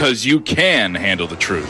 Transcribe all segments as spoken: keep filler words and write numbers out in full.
because you can handle the truth.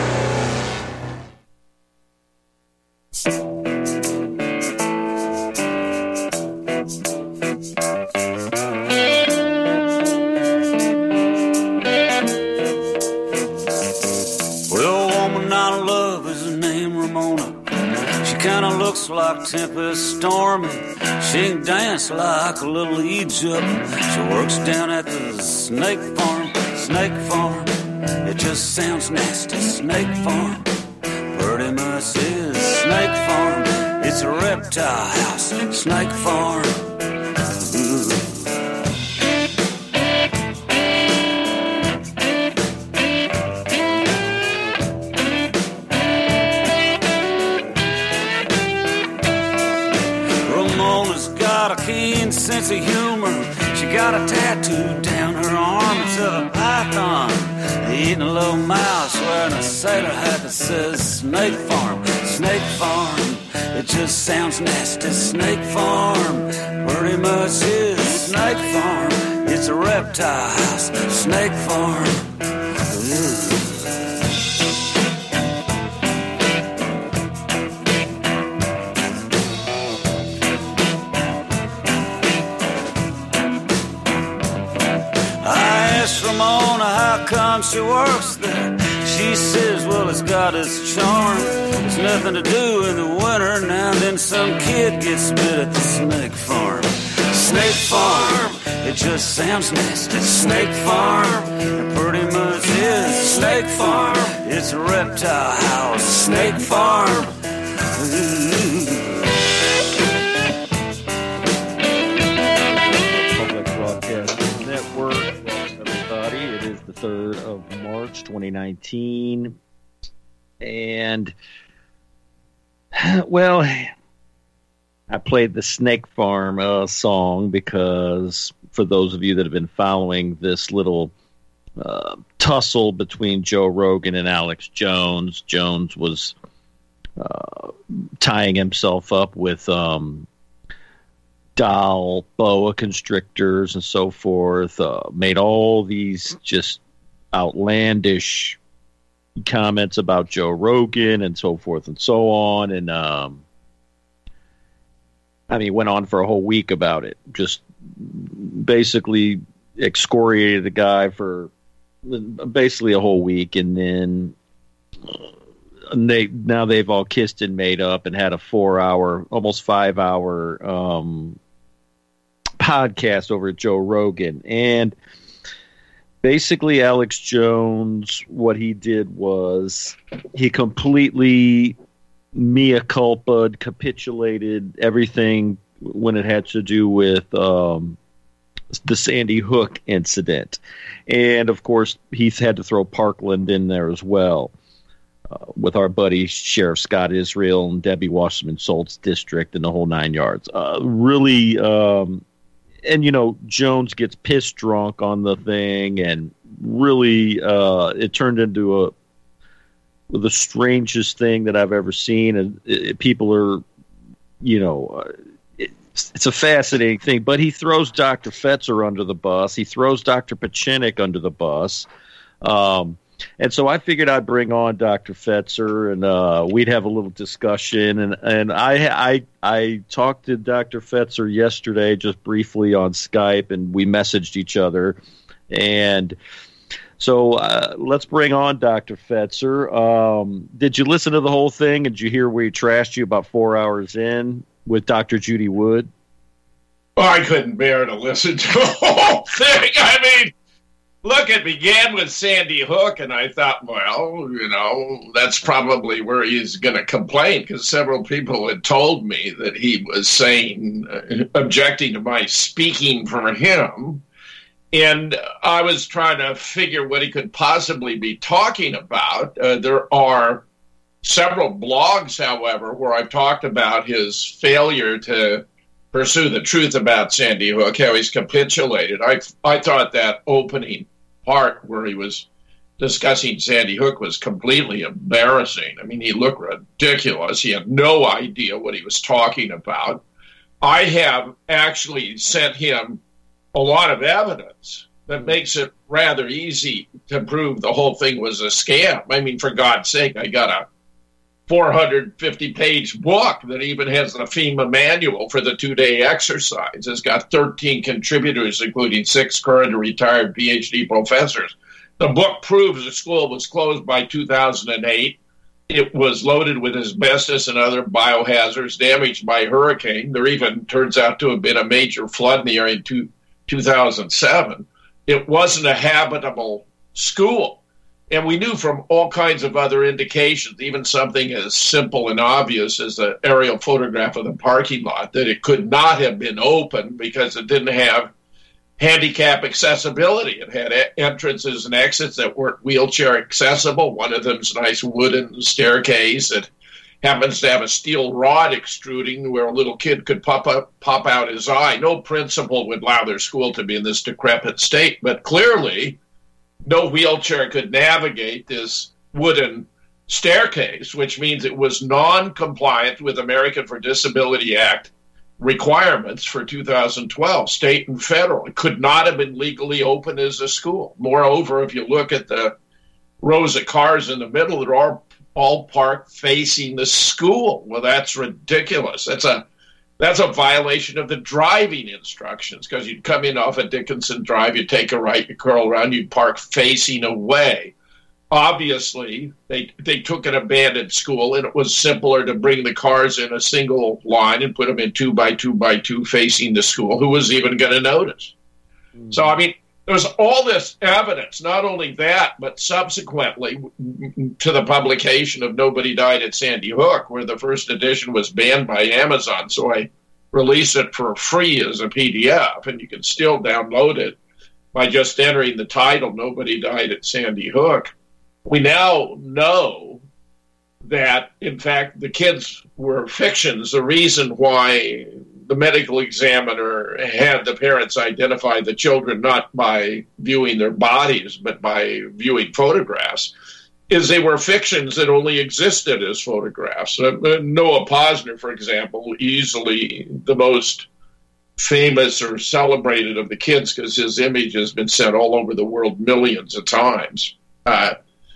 Looks like Tempest Stormy. She can dance like a little Egypt. She works down at the snake farm. Snake farm, it just sounds nasty. Snake farm, pretty much is snake farm. It's a reptile house. Snake farm. Ooh. Sense of humor. She got a tattoo down her arm. It's of a python eating a little mouse, wearing a sailor hat that says Snake Farm. Snake Farm, it just sounds nasty. Snake Farm, pretty much is Snake Farm. It's a reptile house. Snake Farm. Ooh. Ramona, how come she works there? She says, well, it's got its charm. There's nothing to do in the winter. Now and then some kid gets bit at the snake farm. Snake Farm, it just sounds nasty. Snake Farm, it pretty much is Snake Farm. It's a reptile house. Snake Farm. Ooh. Public Broadcasting Network. It is the third of March, twenty nineteen. And, well, I played the Snake Farm uh, song because for those of you that have been following this little uh, tussle between Joe Rogan and Alex Jones, Jones was uh, tying himself up with um, doll boa constrictors and so forth, uh, made all these just outlandish comments about Joe Rogan and so forth and so on. And, um, I mean, went on for a whole week about it. Just basically excoriated the guy for basically a whole week. And then they now they've all kissed and made up and had a four hour, almost five hour um, podcast over at Joe Rogan. And basically Alex Jones, what he did was he completely mea culpa, capitulated everything when it had to do with um, the Sandy Hook incident. And, of course, he's had to throw Parkland in there as well. Uh, with our buddy Sheriff Scott Israel and Debbie Wasserman Schultz district and the whole nine yards. Uh, really, um, and, you know, Jones gets pissed drunk on the thing, and really uh, it turned into a the strangest thing that I've ever seen. And it, people are, you know, uh, it's, it's a fascinating thing. But he throws Doctor Fetzer under the bus. He throws Doctor Pachinik under the bus. Um And so I figured I'd bring on Doctor Fetzer, and uh, we'd have a little discussion. And, and I, I I talked to Doctor Fetzer yesterday just briefly on Skype, and we messaged each other. And so uh, let's bring on Doctor Fetzer. Um, did you listen to the whole thing? Did you hear where he trashed you about four hours in with Doctor Judy Wood? Well, I couldn't bear to listen to the whole thing. I mean, look, it began with Sandy Hook, and I thought, well, you know, that's probably where he's going to complain, because several people had told me that he was saying, uh, objecting to my speaking for him. And I was trying to figure what he could possibly be talking about. Uh, there are several blogs, however, where I've talked about his failure to pursue the truth about Sandy Hook, how he's capitulated. I I thought that opening part where he was discussing Sandy Hook was completely embarrassing. I mean, he looked ridiculous. He had no idea what he was talking about. I have actually sent him a lot of evidence that makes it rather easy to prove the whole thing was a scam. I mean, for God's sake, I got a four hundred fifty page book that even has the FEMA manual for the two-day exercise. It's got thirteen contributors, including six current or retired P H D professors. The book proves the school was closed by two thousand eight. It was loaded with asbestos and other biohazards, damaged by hurricane. There even turns out to have been a major flood in the area in two, two thousand seven. It wasn't a habitable school. And we knew from all kinds of other indications, even something as simple and obvious as an aerial photograph of the parking lot, that it could not have been open because it didn't have handicap accessibility. It had entrances and exits that weren't wheelchair accessible. One of them's a nice wooden staircase that happens to have a steel rod extruding where a little kid could pop up, pop out his eye. No principal would allow their school to be in this decrepit state, but clearly no wheelchair could navigate this wooden staircase, which means it was non-compliant with American for Disability Act requirements for two thousand twelve, state and federal. It could not have been legally open as a school. Moreover, if you look at the rows of cars in the middle, they're all, all parked facing the school. Well, that's ridiculous. That's a That's a violation of the driving instructions, because you'd come in off of Dickinson Drive, you'd take a right, you curl around, you'd park facing away. Obviously, they they took an abandoned school, and it was simpler to bring the cars in a single line and put them in two by two by two facing the school. Who was even going to notice? Mm-hmm. So, I mean, there's all this evidence, not only that, but subsequently to the publication of Nobody Died at Sandy Hook, where the first edition was banned by Amazon. So I released it for free as a P D F, and you can still download it by just entering the title, Nobody Died at Sandy Hook. We now know that, in fact, the kids were fictions. The reason why the medical examiner had the parents identify the children not by viewing their bodies, but by viewing photographs, is they were fictions that only existed as photographs. Uh, Noah Posner, for example, easily the most famous or celebrated of the kids, because his image has been sent all over the world millions of times. Uh,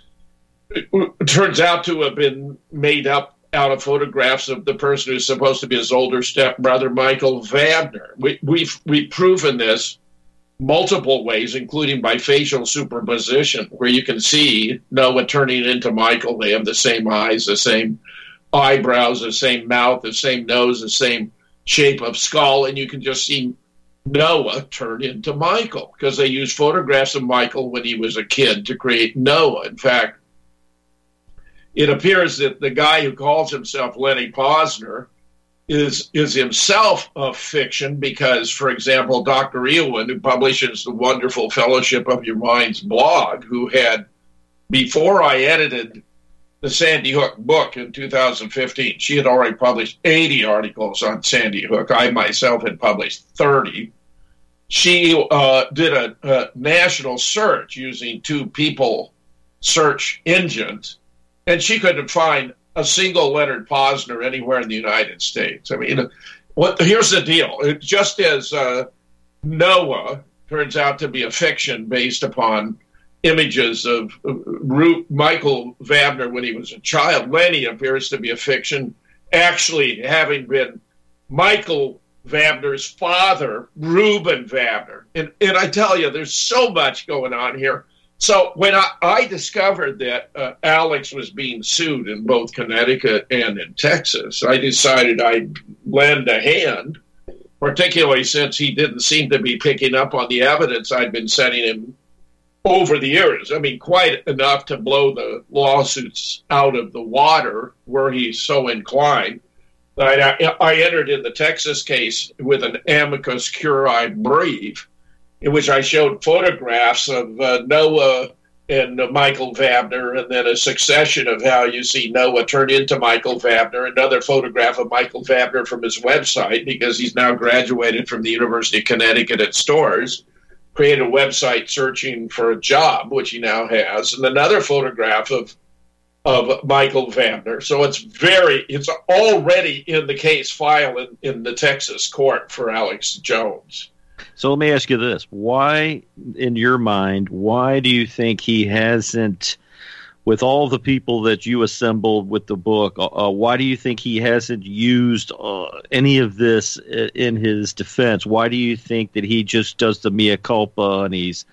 it, it turns out to have been made up out of photographs of the person who's supposed to be his older stepbrother, Michael Vabner. We, we've, we've proven this multiple ways, including by facial superposition, where you can see Noah turning into Michael. They have the same eyes, the same eyebrows, the same mouth, the same nose, the same shape of skull, and you can just see Noah turn into Michael, because they used photographs of Michael when he was a kid to create Noah. In fact, it appears that the guy who calls himself Lenny Posner is is himself a fiction because, for example, Doctor Eowyn, who publishes the wonderful Fellowship of Your Mind's blog, who had, before I edited the Sandy Hook book in two thousand fifteen, she had already published eighty articles on Sandy Hook. I myself had published thirty. She uh, did a, a national search using two people search engines, and she couldn't find a single Leonard Posner anywhere in the United States. I mean, what, here's the deal. It, just as uh, Noah turns out to be a fiction based upon images of uh, Ru- Michael Vabner when he was a child, Lenny appears to be a fiction, actually having been Michael Vabner's father, Reuben Vabner. And, and I tell you, there's so much going on here. So when I, I discovered that uh, Alex was being sued in both Connecticut and in Texas, I decided I'd lend a hand, particularly since he didn't seem to be picking up on the evidence I'd been sending him over the years. I mean, quite enough to blow the lawsuits out of the water were he so inclined. I, I entered in the Texas case with an amicus curiae brief, in which I showed photographs of uh, Noah and uh, Michael Vabner, and then a succession of how you see Noah turn into Michael Vabner, another photograph of Michael Vabner from his website, because he's now graduated from the University of Connecticut at Storrs, created a website searching for a job, which he now has, and another photograph of of Michael Vabner. So it's very, it's already in the case file in, in the Texas court for Alex Jones. So let me ask you this. Why, in your mind, why do you think he hasn't, with all the people that you assembled with the book, uh, why do you think he hasn't used uh, any of this in his defense? Why do you think that he just does the mea culpa and he's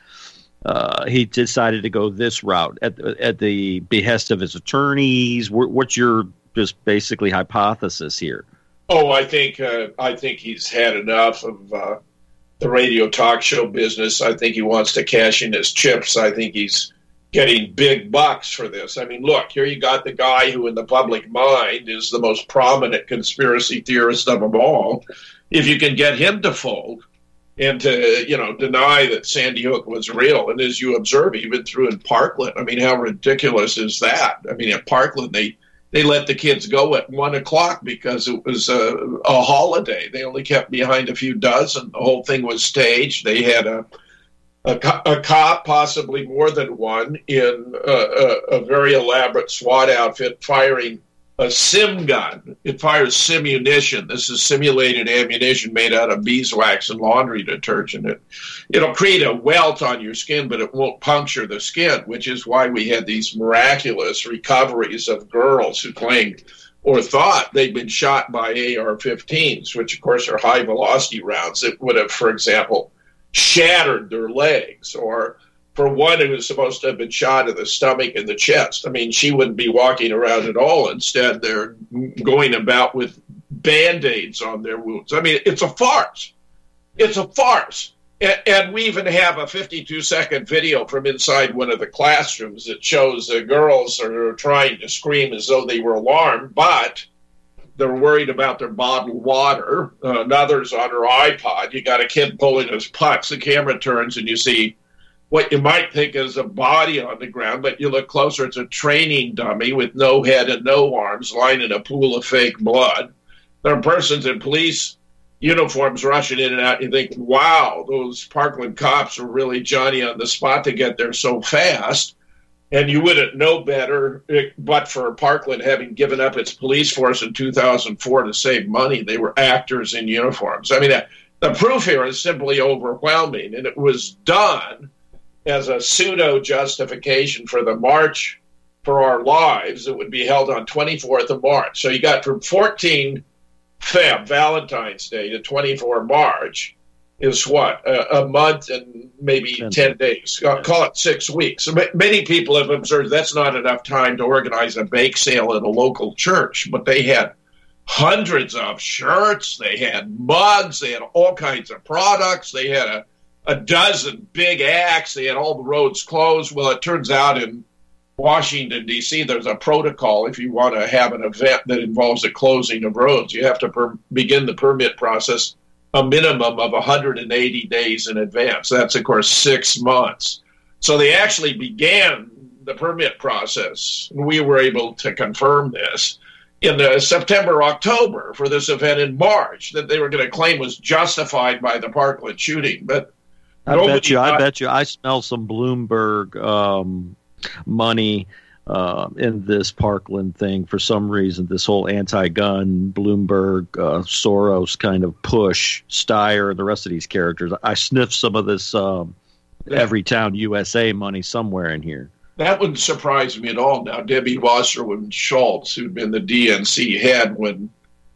uh, he decided to go this route at, at the behest of his attorneys? What's your just basically hypothesis here? Oh, I think uh, I think he's had enough of uh, the radio talk show business. I think he wants to cash in his chips. I think he's getting big bucks for this. I mean, look, here you got the guy who in the public mind is the most prominent conspiracy theorist of them all. If you can get him to fold and to, you know, deny that Sandy Hook was real, and as you observe, even through in Parkland, I mean, how ridiculous is that? I mean, at Parkland, they They let the kids go at one o'clock because it was a, a holiday. They only kept behind a few dozen. The whole thing was staged. They had a a, a cop, possibly more than one, in a, a, a very elaborate SWAT outfit firing a sim gun. It fires simunition. This is simulated ammunition made out of beeswax and laundry detergent. It, it'll create a welt on your skin, but it won't puncture the skin, which is why we had these miraculous recoveries of girls who claimed or thought they'd been shot by A R fifteens, which, of course, are high-velocity rounds that would have, for example, shattered their legs, or for one who was supposed to have been shot in the stomach and the chest. I mean, she wouldn't be walking around at all. Instead, they're going about with Band-Aids on their wounds. I mean, it's a farce. It's a farce. And, and we even have a fifty-two second video from inside one of the classrooms that shows the girls are trying to scream as though they were alarmed, but they're worried about their bottled water. Uh, another's on her iPod. You got a kid pulling his putts. The camera turns and you see what you might think is a body on the ground, but you look closer, it's a training dummy with no head and no arms lying in a pool of fake blood. There are persons in police uniforms rushing in and out. You think, wow, those Parkland cops are really Johnny on the spot to get there so fast. And you wouldn't know better, but for Parkland having given up its police force in two thousand four to save money. They were actors in uniforms. I mean, the proof here is simply overwhelming, and it was done as a pseudo-justification for the March for Our Lives that would be held on twenty-fourth of March. So you got from fourteen February, Valentine's Day, to twenty-fourth of March, is what, a, a month and maybe ten, ten days. Uh, call it six weeks. So many people have observed that's not enough time to organize a bake sale at a local church, but they had hundreds of shirts, they had mugs, they had all kinds of products, they had a, a dozen big acts, they had all the roads closed. Well, it turns out in Washington, D C, there's a protocol if you want to have an event that involves a closing of roads. You have to per- begin the permit process a minimum of one hundred eighty days in advance. That's, of course, six months. So they actually began the permit process. We were able to confirm this in the September, October for this event in March that they were going to claim was justified by the Parkland shooting. But I bet you, I bet you, I smell some Bloomberg um, money Uh, in this Parkland thing for some reason. This whole anti-gun, Bloomberg, uh, Soros kind of push, Steyer, and the rest of these characters. I sniff some of this um, Every Town U S A money somewhere in here. That wouldn't surprise me at all. Now, Debbie Wasserman Schultz, who'd been the D N C head when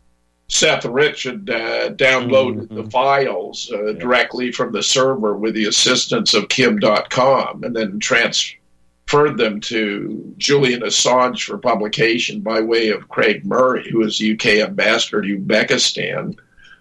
Seth Rich had uh, downloaded mm-hmm. the files uh, yeah. directly from the server with the assistance of Kim dot com and then transferred them to Julian Assange for publication by way of Craig Murray, who is the U K ambassador to Uzbekistan.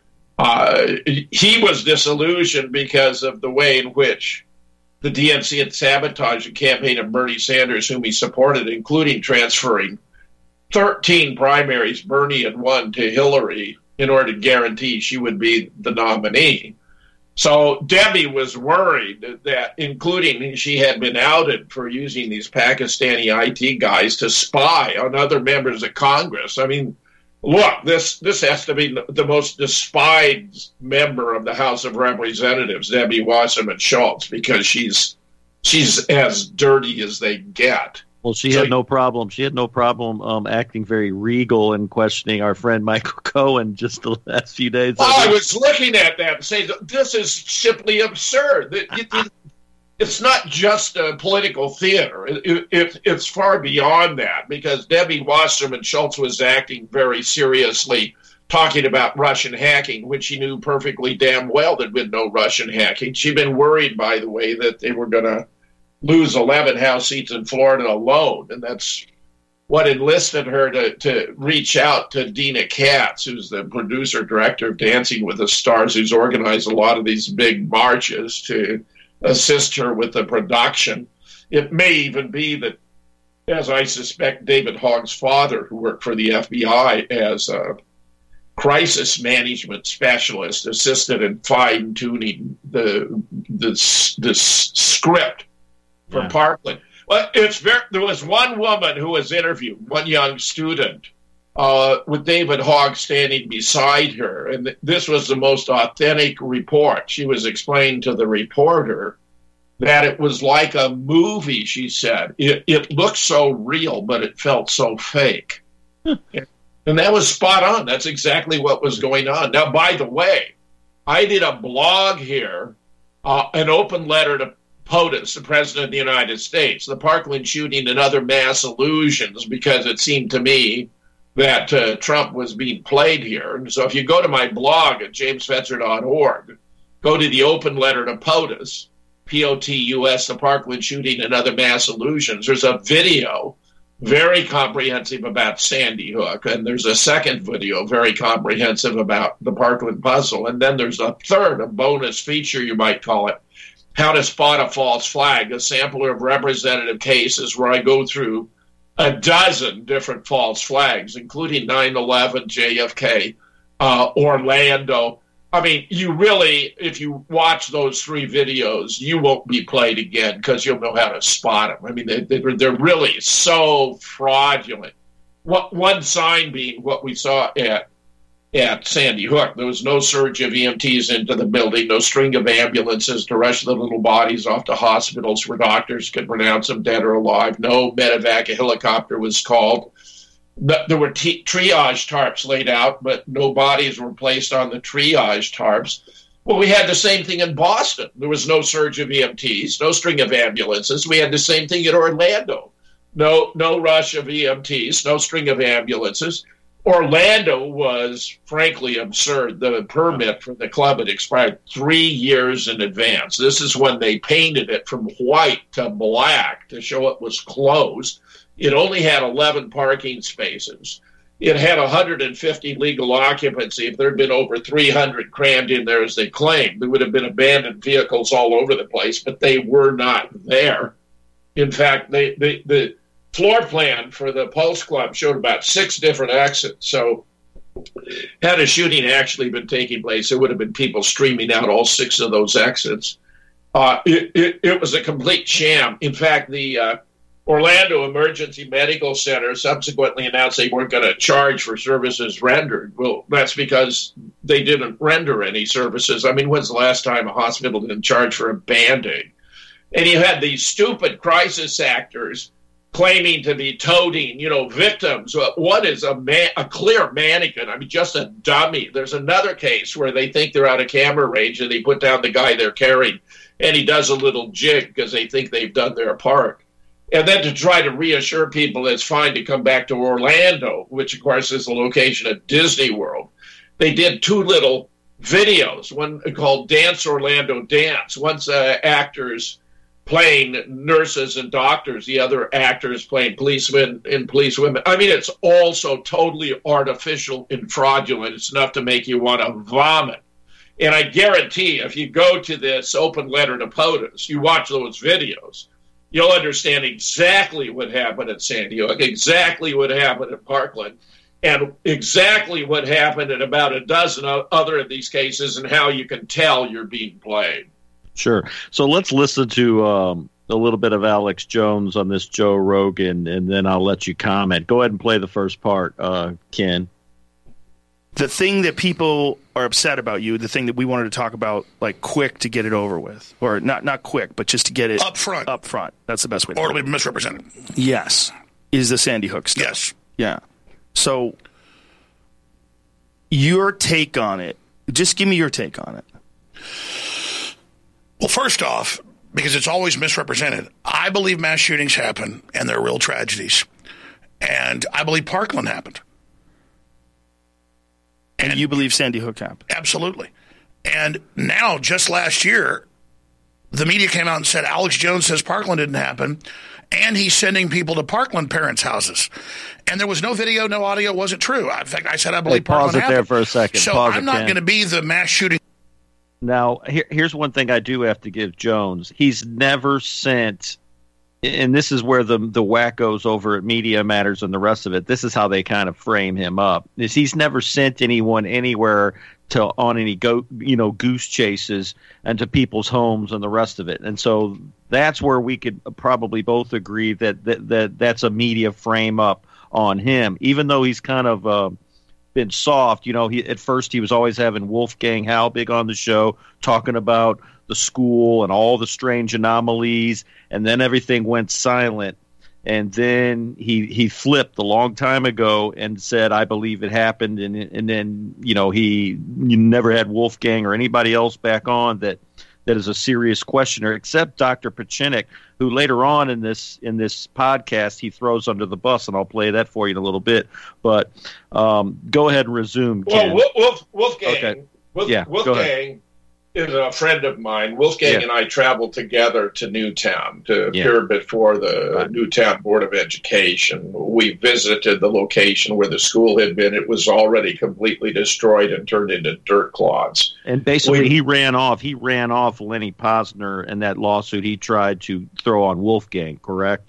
Uh, he was disillusioned because of the way in which the D N C had sabotaged the campaign of Bernie Sanders, whom he supported, including transferring thirteen primaries Bernie had won to Hillary in order to guarantee she would be the nominee. So Debbie was worried that, including she had been outed for using these Pakistani I T guys to spy on other members of Congress. I mean, look, this this has to be the most despised member of the House of Representatives, Debbie Wasserman Schultz, because she's she's as dirty as they get. Well, she So- had no problem. She had no problem um, acting very regal and questioning our friend Michael Cohen just the last few days. Oh, I was looking at that and saying, this is simply absurd. It- it- It's not just a political theater. It, it, it's far beyond that, because Debbie Wasserman Schultz was acting very seriously, talking about Russian hacking, which she knew perfectly damn well there'd been no Russian hacking. She'd been worried, by the way, that they were going to lose eleven House seats in Florida alone, and that's what enlisted her to, to reach out to Dina Katz, who's the producer director of Dancing with the Stars, who's organized a lot of these big marches, to assist her with the production. It may even be that, as I suspect, David Hogg's father, who worked for the F B I as a crisis management specialist, assisted in fine-tuning the the, the script for Yeah. Parkland. Well, it's very. There was one woman who was interviewed, one young student, uh, with David Hogg standing beside her, and th- this was the most authentic report. She was explaining to the reporter that it was like a movie. She said it, it looked so real, but it felt so fake. And that was spot on. That's exactly what was going on. Now, by the way, I did a blog here, uh, an open letter to POTUS, the President of the United States, the Parkland shooting and other mass illusions, because it seemed to me that uh, Trump was being played here. And so if you go to my blog at james fetzer dot org, go to the open letter to POTUS, P O T U S, the Parkland shooting and other mass illusions, there's a video very comprehensive about Sandy Hook, and there's a second video very comprehensive about the Parkland puzzle, and then there's a third, a bonus feature, you might call it, How to Spot a False Flag, a sampler of representative cases where I go through a dozen different false flags, including nine eleven, J F K, uh, Orlando. I mean, you really, if you watch those three videos, you won't be played again because you'll know how to spot them. I mean, they, they're, they're really so fraudulent. What, one sign being what we saw at at Sandy Hook. There was no surge of E M Ts into the building, no string of ambulances to rush the little bodies off to hospitals where doctors could pronounce them dead or alive. No medevac helicopter was called. There were t- triage tarps laid out, but no bodies were placed on the triage tarps. Well, we had the same thing in Boston. There was no surge of E M Ts, no string of ambulances. We had the same thing in Orlando. No, no rush of E M Ts, no string of ambulances. Orlando was, frankly, absurd. The permit for the club had expired three years in advance. This is when they painted it from white to black to show it was closed. It only had eleven parking spaces. It had one hundred fifty legal occupancy. If there had been over three hundred crammed in there, as they claimed, there would have been abandoned vehicles all over the place, but they were not there. In fact, they, they, the floor plan for the Pulse Club showed about six different exits. So had a shooting actually been taking place, there would have been people streaming out all six of those exits. Uh, it, it, it was a complete sham. In fact, the uh, Orlando Emergency Medical Center subsequently announced they weren't going to charge for services rendered. Well, that's because they didn't render any services. I mean, when's the last time a hospital didn't charge for a Band-Aid? And you had these stupid crisis actors claiming to be toting, you know, victims. One is a man, a clear mannequin. I mean, just a dummy. There's another case where they think they're out of camera range and they put down the guy they're carrying and he does a little jig because they think they've done their part. And then to try to reassure people it's fine to come back to Orlando, which, of course, is the location of Disney World. They did two little videos, one called Dance Orlando Dance. One's uh, actors playing nurses and doctors, the other actors playing policemen and policewomen. I mean, it's also totally artificial and fraudulent. It's enough to make you want to vomit. And I guarantee if you go to this open letter to POTUS, you watch those videos, you'll understand exactly what happened at Sandy Hook, exactly what happened at Parkland, and exactly what happened in about a dozen other of these cases and how you can tell you're being played. Sure. So let's listen to um, a little bit of Alex Jones on this Joe Rogan, and then I'll let you comment. Go ahead and play the first part, uh, Ken. the thing that people are upset about you, the thing that we wanted to talk about, like quick to get it over with, or not not quick, but just to get it up front. Up front. That's the best way to or put it. Or misrepresented. Yes. Is the Sandy Hook stuff. Yes. Yeah. So your take on it, just give me your take on it. Well, first off, because it's always misrepresented, I believe mass shootings happen and they're real tragedies. And I believe Parkland happened. And, and you believe Sandy Hook happened? Absolutely. And now, just last year, the media came out and said Alex Jones says Parkland didn't happen, and he's sending people to Parkland parents' houses. And there was no video, no audio. It wasn't true. In fact, I said I believe hey, pause Parkland it happened. there for a second. So pause I'm not going to be the mass shooting. Now, here, here's one thing I do have to give Jones. He's never sent, and this is where the the wackos over at Media Matters and the rest of it, this is how they kind of frame him up, is he's never sent anyone anywhere to on any go you know goose chases and to people's homes and the rest of it. And so that's where we could probably both agree that that, that that's a media frame up on him, even though he's kind of uh, been soft. You know, he at first he was always having Wolfgang Halbig on the show talking about the school and all the strange anomalies, and then everything went silent. And then he he flipped a long time ago and said, I believe it happened. And and then, you know, he you never had Wolfgang or anybody else back on that that is a serious questioner, except Doctor Pachinik, who later on in this in this podcast he throws under the bus, and I'll play that for you in a little bit. But um, go ahead and resume, Ken. Well, Wolf, Wolfgang, okay. Wolf, yeah, Wolfgang is a friend of mine. Wolfgang yeah. and I traveled together to Newtown to Yeah. appear before the Right. Newtown Board of Education. We visited the location where the school had been. It was already completely destroyed and turned into dirt clods. And basically, We- he ran off. He ran off Lenny Posner and that lawsuit he tried to throw on Wolfgang. Correct?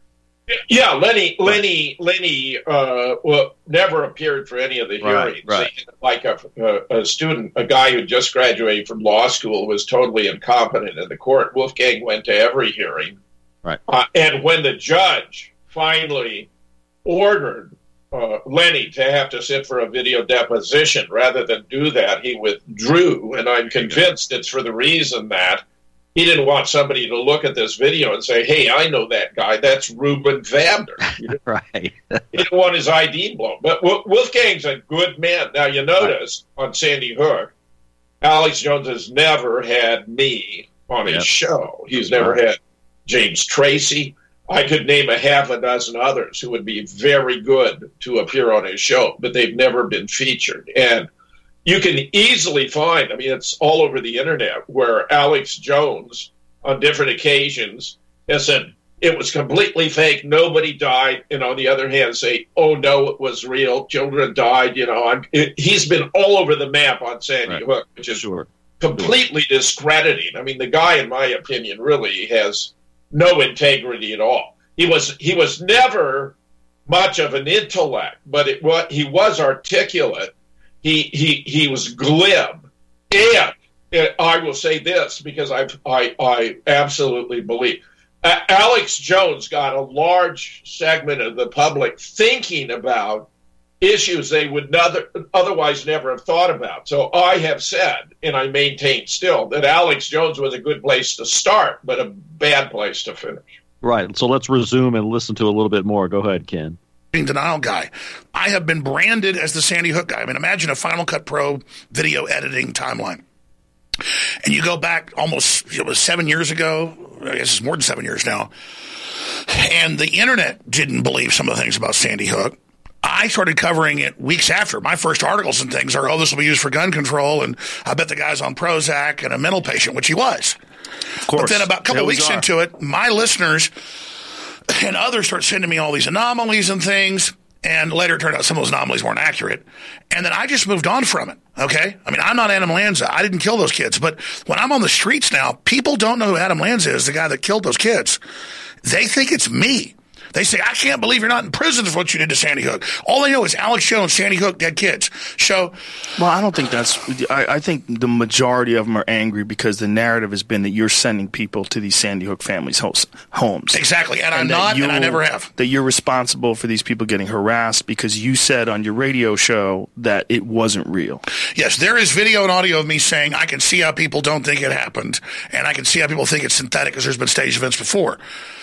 Yeah, Lenny, Lenny, Lenny, uh, well, never appeared for any of the Right, hearings. right. He- Like a, a, a student, a guy who just graduated from law school, was totally incompetent in the court. Wolfgang went to every hearing, Right. uh, and when the judge finally ordered uh, Lenny to have to sit for a video deposition, rather than do that, he withdrew. And I'm convinced it's for the reason that he didn't want somebody to look at this video and say, hey, I know that guy. That's Ruben Vander. He didn't, Right. he didn't want his I D blown. But Wolfgang's a good man. Now, you notice on Sandy Hook, Alex Jones has never had me on his Yep. show. He's never Right. had James Tracy. I could name a half a dozen others who would be very good to appear on his show, but they've never been featured. And you can easily find, I mean, it's all over the internet, where Alex Jones, on different occasions, has said it was completely fake, nobody died, and on the other hand say, oh, no, it was real, children died, you know. I'm, it, he's been all over the map on Sandy Right. Hook, which is Sure. completely discrediting. I mean, the guy, in my opinion, really has no integrity at all. He was he was never much of an intellect, but it, what he was articulate. He he he was glib, and uh, I will say this because I I I absolutely believe uh, Alex Jones got a large segment of the public thinking about issues they would nother, otherwise never have thought about. So I have said, and I maintain still, that Alex Jones was a good place to start, but a bad place to finish. Right. So let's resume and listen to a little bit more. Go ahead, Ken. Denial guy. I have been branded as the Sandy Hook guy. I mean, imagine a Final Cut Pro video editing timeline. And you go back almost, it was seven years ago. I guess it's more than seven years now. And the internet didn't believe some of the things about Sandy Hook. I started covering it weeks after. My first articles and things are, oh, this will be used for gun control, and I bet the guy's on Prozac and a mental patient, which he was. Of course. But then about a couple There we weeks are. into it, my listeners and others start sending me all these anomalies and things, and later it turned out some of those anomalies weren't accurate. And then I just moved on from it, okay? I mean, I'm not Adam Lanza. I didn't kill those kids. But when I'm on the streets now, people don't know who Adam Lanza is, the guy that killed those kids. They think it's me. They say, I can't believe you're not in prison for what you did to Sandy Hook. All they know is Alex Jones, Sandy Hook, dead kids. So, well, I don't think that's – I think the majority of them are angry because the narrative has been that you're sending people to these Sandy Hook families' homes. Exactly, and, and I'm not, and I never have. That you're responsible for these people getting harassed because you said on your radio show that it wasn't real. Yes, there is video and audio of me saying I can see how people don't think it happened, and I can see how people think it's synthetic because there's been staged events before.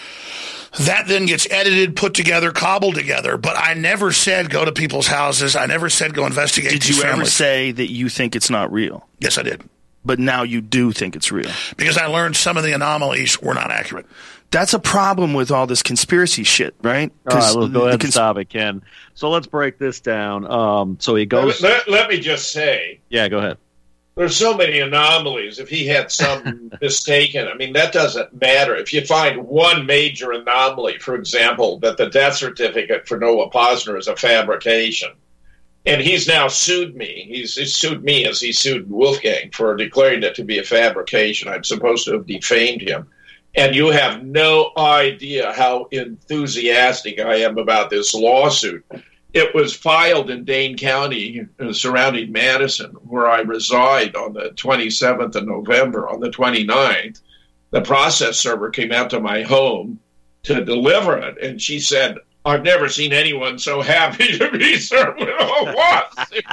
That then gets edited, put together, cobbled together. But I never said go to people's houses. I never said go investigate Did these you families. ever say that you think it's not real? Yes, I did. But now you do think it's real. Because I learned some of the anomalies were not accurate. That's a problem with all this conspiracy shit, right? All right, let's go ahead cons- and stop it, Ken. So let's break this down. Um, so he goes... Let, let, let me just say... Yeah, go ahead. There's so many anomalies. If he had some mistaken, I mean, that doesn't matter. If you find one major anomaly, for example, that the death certificate for Noah Posner is a fabrication, and he's now sued me. He's, he's sued me as he sued Wolfgang for declaring it to be a fabrication. I'm supposed to have defamed him. And you have no idea how enthusiastic I am about this lawsuit. It was filed in Dane County, uh, surrounding Madison, where I reside, on the twenty-seventh of November. On the twenty-ninth, the process server came out to my home to deliver it, and she said, I've never seen anyone so happy to be served with a lawsuit.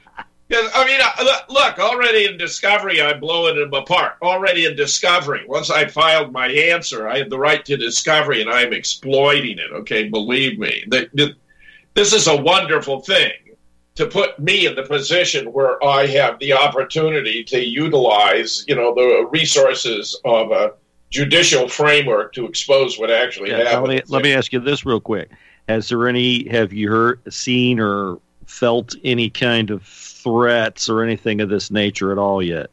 I mean, uh, look, already in discovery, I'm blowing them apart. Already in discovery. Once I filed my answer, I had the right to discovery, and I'm exploiting it, okay? Believe me. The, the, This is a wonderful thing, to put me in the position where I have the opportunity to utilize, you know, the resources of a judicial framework to expose what actually yeah, happened. Let me, let me ask you this real quick. Has there any, have you heard, seen or felt any kind of threats or anything of this nature at all yet?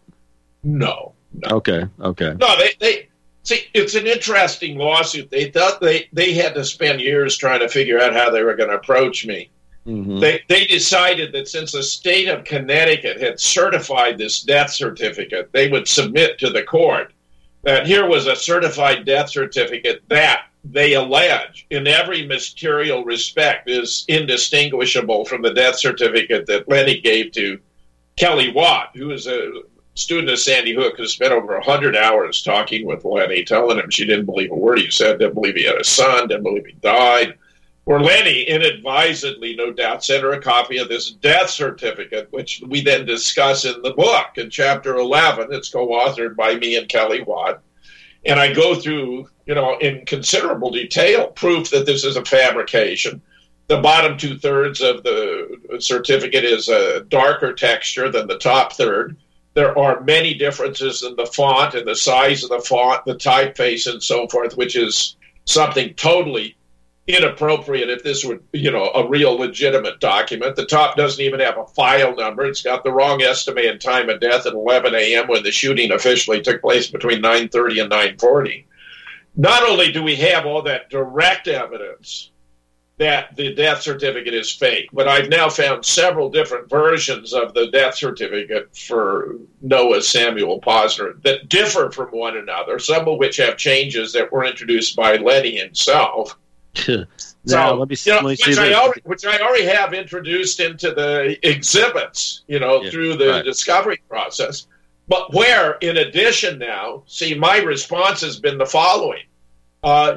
No. no. Okay, okay. No, they, they, see, it's an interesting lawsuit. They thought they, they had to spend years trying to figure out how they were going to approach me. Mm-hmm. They they decided that since the state of Connecticut had certified this death certificate, they would submit to the court that here was a certified death certificate that they allege in every material respect is indistinguishable from the death certificate that Lenny gave to Kelly Watt, who is a student of Sandy Hook, who spent over one hundred hours talking with Lenny, telling him she didn't believe a word he said, didn't believe he had a son, didn't believe he died. Where Lenny, inadvisedly, no doubt, sent her a copy of this death certificate, which we then discuss in the book. In chapter eleven, it's co-authored by me and Kelly Watt. And I go through, you know, in considerable detail, proof that this is a fabrication. The bottom two-thirds of the certificate is a darker texture than the top third. There are many differences in the font and the size of the font, the typeface, and so forth, which is something totally inappropriate if this were, you know, a real legitimate document. The top doesn't even have a file number. It's got the wrong estimated time of death at eleven a.m. when the shooting officially took place between nine thirty and nine forty. Not only do we have all that direct evidence that the death certificate is fake, but I've now found several different versions of the death certificate for Noah Samuel Posner that differ from one another, some of which have changes that were introduced by Lenny himself. now, so, let me, you know, let me which, see I this. already, which I already have introduced into the exhibits, you know, Yeah, through the right. discovery process. But where, in addition now, see, my response has been the following. Uh,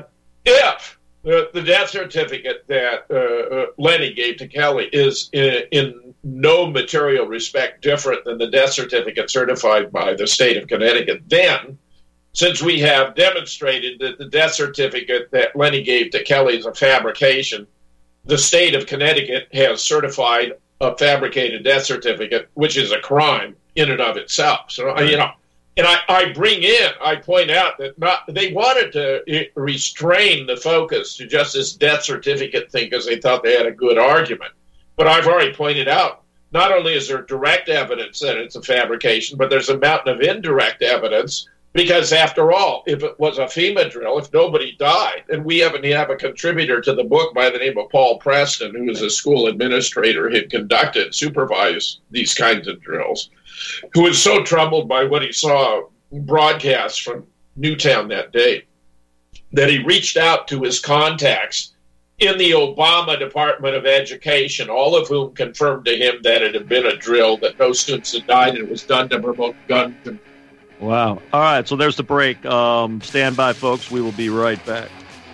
if the, the death certificate that uh, uh, Lenny gave to Kelly is in, in no material respect different than the death certificate certified by the state of Connecticut, then since we have demonstrated that the death certificate that Lenny gave to Kelly is a fabrication, the state of Connecticut has certified a fabricated death certificate, which is a crime in and of itself. So, you know, and I, I bring in, I point out that not they wanted to restrain the focus to just this death certificate thing because they thought they had a good argument. But I've already pointed out, not only is there direct evidence that it's a fabrication, but there's a mountain of indirect evidence. Because after all, if it was a FEMA drill, if nobody died, and we haven't have a contributor to the book by the name of Paul Preston, who is a school administrator who had conducted, supervised these kinds of drills, who was so troubled by what he saw broadcast from Newtown that day, that he reached out to his contacts in the Obama Department of Education, all of whom confirmed to him that it had been a drill, that no students had died, and it was done to promote gun control. Wow. All right, so there's the break. Um, stand by, folks. We will be right back.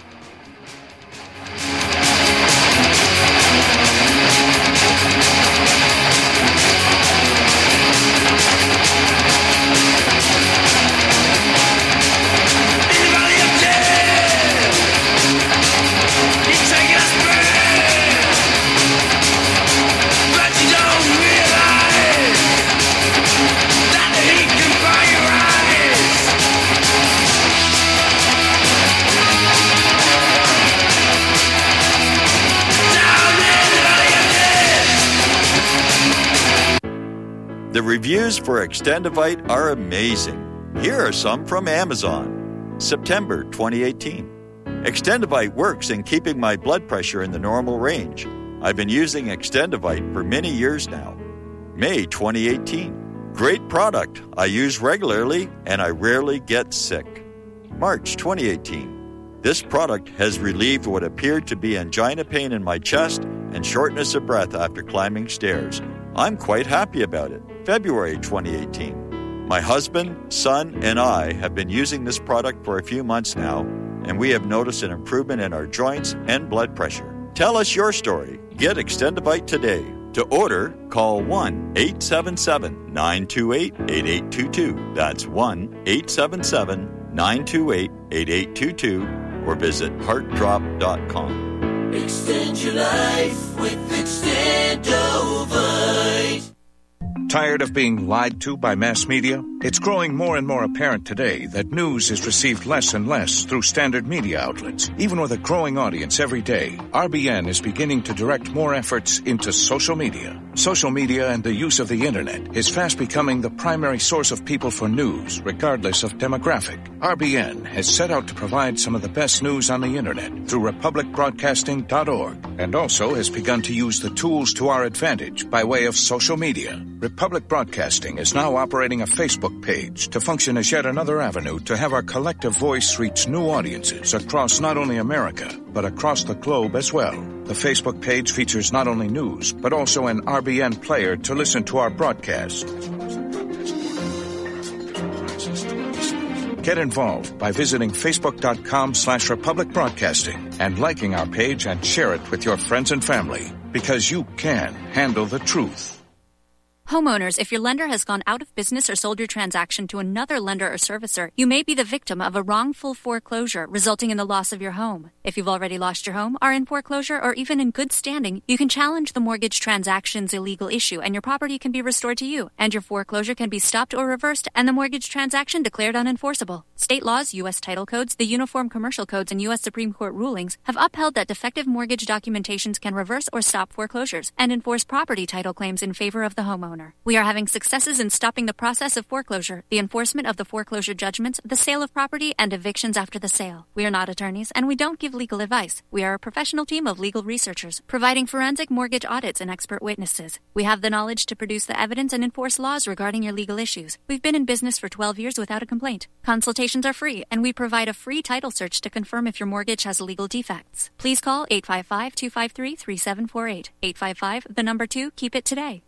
The reviews for Extendivite are amazing. Here are some from Amazon. September twenty eighteen. Extendivite works in keeping my blood pressure in the normal range. I've been using Extendivite for many years now. May twenty eighteen. Great product. I use regularly and I rarely get sick. March twenty eighteen. This product has relieved what appeared to be angina pain in my chest and shortness of breath after climbing stairs. I'm quite happy about it. February twenty eighteen. My husband, son, and I have been using this product for a few months now, and we have noticed an improvement in our joints and blood pressure. Tell us your story. Get Extendivite today. To order, call one eight seven seven, nine two eight, eight eight two two. That's one eight seven seven, nine two eight, eight eight two two or visit heart drop dot com. Extend your life with Extendovite. Tired of being lied to by mass media? It's growing more and more apparent today that news is received less and less through standard media outlets. Even with a growing audience every day, R B N is beginning to direct more efforts into social media. Social media and the use of the internet is fast becoming the primary source of people for news, regardless of demographic. R B N has set out to provide some of the best news on the internet through republic broadcasting dot org, and also has begun to use the tools to our advantage by way of social media. Republic Broadcasting is now operating a Facebook page to function as yet another avenue to have our collective voice reach new audiences across not only America, but across the globe as well. The Facebook page features not only news, but also an R B N player to listen to our broadcast. Get involved by visiting facebook.com slash Republic Broadcasting and liking our page and share it with your friends and family, because you can handle the truth. Homeowners, if your lender has gone out of business or sold your transaction to another lender or servicer, you may be the victim of a wrongful foreclosure resulting in the loss of your home. If you've already lost your home, are in foreclosure, or even in good standing, you can challenge the mortgage transaction's illegal issue and your property can be restored to you, and your foreclosure can be stopped or reversed and the mortgage transaction declared unenforceable. State laws, U S title codes, the Uniform Commercial Codes, and U S Supreme Court rulings have upheld that defective mortgage documentations can reverse or stop foreclosures and enforce property title claims in favor of the homeowner. We are having successes in stopping the process of foreclosure, the enforcement of the foreclosure judgments, the sale of property, and evictions after the sale. We are not attorneys, and we don't give legal advice. We are a professional team of legal researchers, providing forensic mortgage audits and expert witnesses. We have the knowledge to produce the evidence and enforce laws regarding your legal issues. We've been in business for twelve years without a complaint. Consultations are free, and we provide a free title search to confirm if your mortgage has legal defects. Please call eight five five, two five three, three seven four eight. eight five five, the number two, keep it today.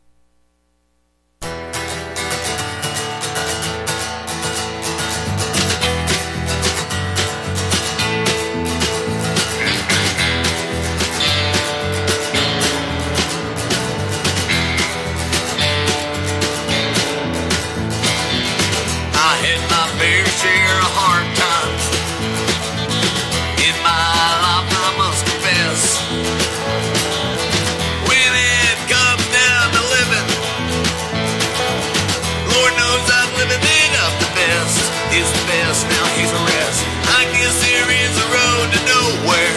Now he's a rest. I guess there is a road to nowhere,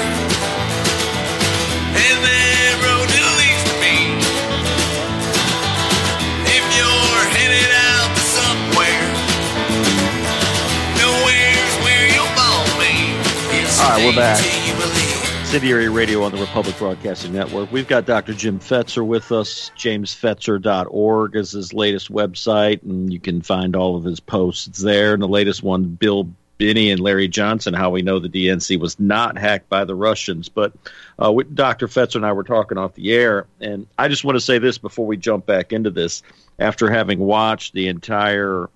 and that road it leads to me. If you're headed out to somewhere, nowhere's where you'll follow me. All right, we're back. Incendiary Radio on the Republic Broadcasting Network. We've got Doctor Jim Fetzer with us. james fetzer dot org is his latest website, and you can find all of his posts there. And the latest one, Bill Benny and Larry Johnson, how we know the D N C was not hacked by the Russians. But uh, we, Doctor Fetzer and I were talking off the air, and I just want to say this before we jump back into this. After having watched the entire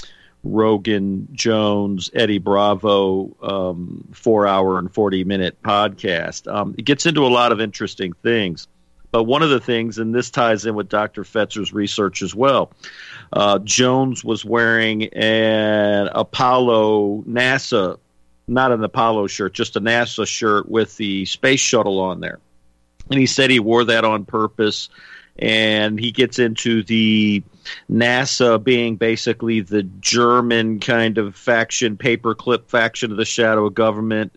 Rogan, Jones, Eddie Bravo um, four-hour and forty-minute podcast, um, it gets into a lot of interesting things. But one of the things, and this ties in with Doctor Fetzer's research as well, uh, Jones was wearing an Apollo NASA, not an Apollo shirt, just a NASA shirt with the space shuttle on there. And he said he wore that on purpose. And he gets into the NASA being basically the German kind of faction, paperclip faction of the shadow government.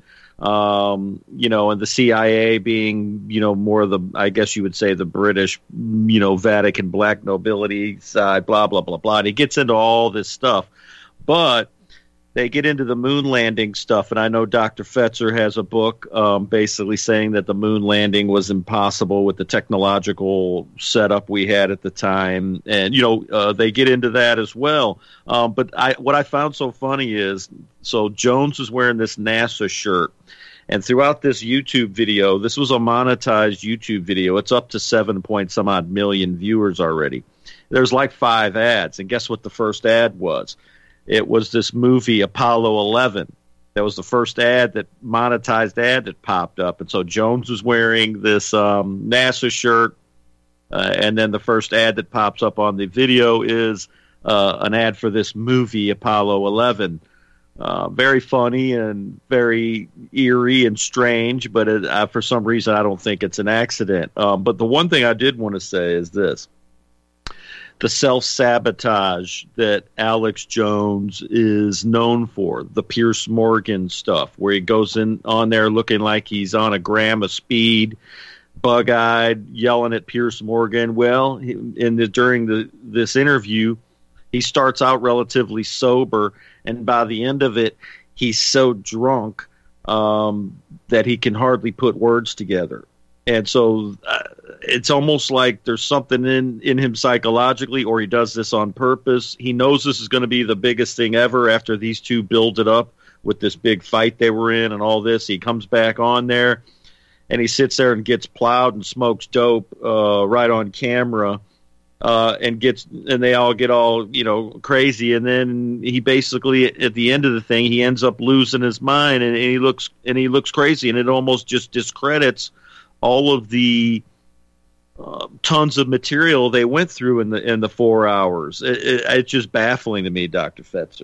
Um, you know, and the C I A being, you know, more of the, I guess you would say, the British, you know, Vatican black nobility side, blah, blah, blah, blah. And he gets into all this stuff. But they get into the moon landing stuff, and I know Doctor Fetzer has a book um, basically saying that the moon landing was impossible with the technological setup we had at the time. And, you know, uh, they get into that as well. Um, but I, what I found so funny is, so Jones is wearing this NASA shirt, and throughout this YouTube video, this was a monetized YouTube video. It's up to seven point some odd million viewers already. There's like five ads, and guess what the first ad was? It was this movie, Apollo eleven. That was the first ad, that monetized ad that popped up. And so Jones was wearing this um, NASA shirt, uh, and then the first ad that pops up on the video is uh, an ad for this movie, Apollo eleven. Uh, very funny and very eerie and strange, but it, uh, for some reason I don't think it's an accident. Um, but the one thing I did want to say is this. The self-sabotage that Alex Jones is known for, the Piers Morgan stuff, where he goes in on there looking like he's on a gram of speed, bug-eyed, yelling at Piers Morgan. Well, in the, during the, this interview, he starts out relatively sober, and by the end of it, he's so drunk um, that he can hardly put words together. And so uh, it's almost like there's something in, in him psychologically, or he does this on purpose. He knows this is going to be the biggest thing ever after these two build it up with this big fight they were in and all this. He comes back on there, and he sits there and gets plowed and smokes dope uh, right on camera, uh, and gets and they all get all, you know, crazy. And then he basically, at the end of the thing, he ends up losing his mind, and, and he looks and he looks crazy, and it almost just discredits all of the uh, tons of material they went through in the in the four hours. It, it, it's just baffling to me, Doctor Fetzer.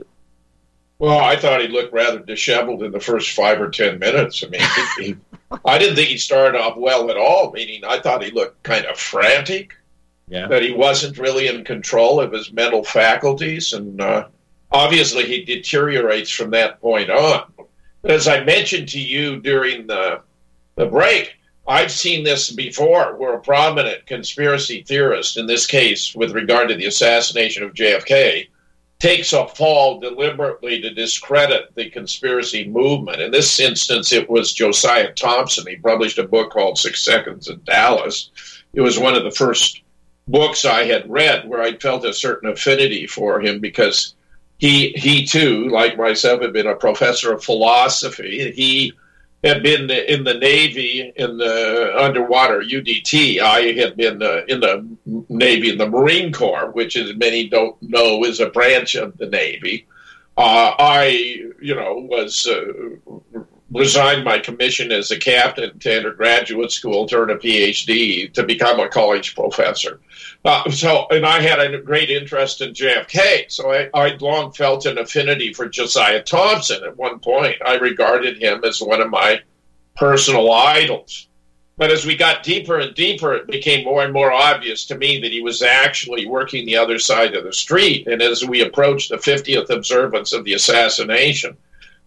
Well, I thought he looked rather disheveled in the first five or ten minutes. I mean, he, he, I didn't think he started off well at all, meaning I thought he looked kind of frantic, yeah. that he wasn't really in control of his mental faculties, and uh, obviously he deteriorates from that point on. But as I mentioned to you during the the break, I've seen this before, where a prominent conspiracy theorist, in this case with regard to the assassination of J F K, takes a fall deliberately to discredit the conspiracy movement. In this instance, it was Josiah Thompson. He published a book called Six Seconds in Dallas. It was one of the first books I had read where I felt a certain affinity for him, because he, he too, like myself, had been a professor of philosophy. He had been in the Navy, in the underwater U D T. I had been uh, in the Navy, in the Marine Corps, which, as many don't know, is a branch of the Navy. Uh, I, you know, was uh, resigned my commission as a captain to enter graduate school, to earn a P H D, to become a college professor. Uh, so, and I had a great interest in J F K, so I, I'd long felt an affinity for Josiah Thompson. At one point, I regarded him as one of my personal idols. But as we got deeper and deeper, it became more and more obvious to me that he was actually working the other side of the street. And as we approached the fiftieth observance of the assassination,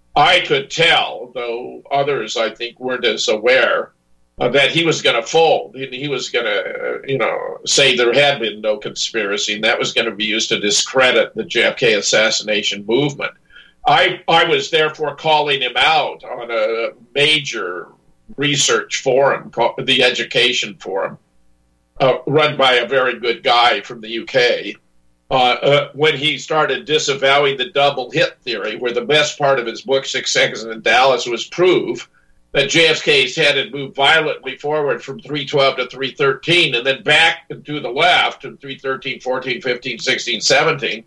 I could tell, though others, I think, weren't as aware, uh, that he was going to fold. He, he was going to, uh, you know, say there had been no conspiracy, and that was going to be used to discredit the J F K assassination movement. I, I was therefore calling him out on a major research forum, called the Education Forum, uh, run by a very good guy from the U K. uh, uh, when he started disavowing the double hit theory, where the best part of his book, Six Seconds in Dallas, was prove that J F K's head had moved violently forward from three twelve to three thirteen and then back and to the left to three thirteen, fourteen, fifteen, sixteen, seventeen.